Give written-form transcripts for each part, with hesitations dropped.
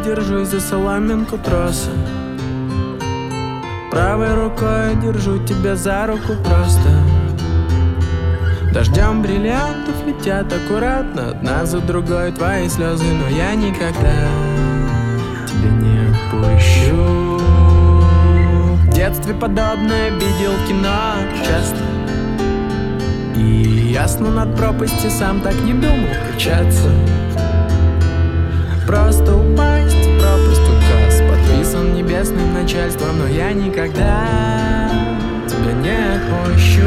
держусь за соломинку троса. Правой рукой держу тебя за руку просто. Дождем бриллиантов летят аккуратно, одна за другой твои слезы, но я никогда тебя не отпущу. В детстве подобное видел в кино часто, и ясно над пропастью сам так не думал качаться. Просто упасть в пропасть указ подписан небесным начальством, но я никогда тебя не отпущу.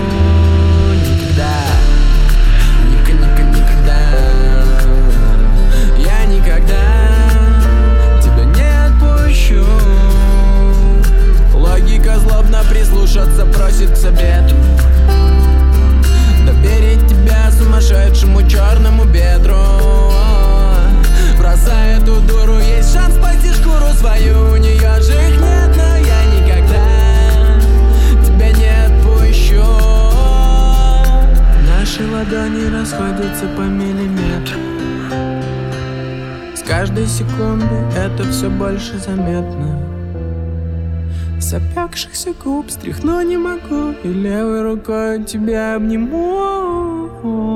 Никогда. Я никогда тебя не отпущу. Логика злобно прислушаться просит к совету, доверить тебя сумасшедшему черному бедру. Бросай эту дуру, есть шанс спасти шкуру свою. У нее же их нет, но я никогда тебя не отпущу. Наши ладони расходятся по миллиметру. С каждой секунды это все больше заметно. С опекшихся губ стряхну не могу, и левой рукой тебя обниму.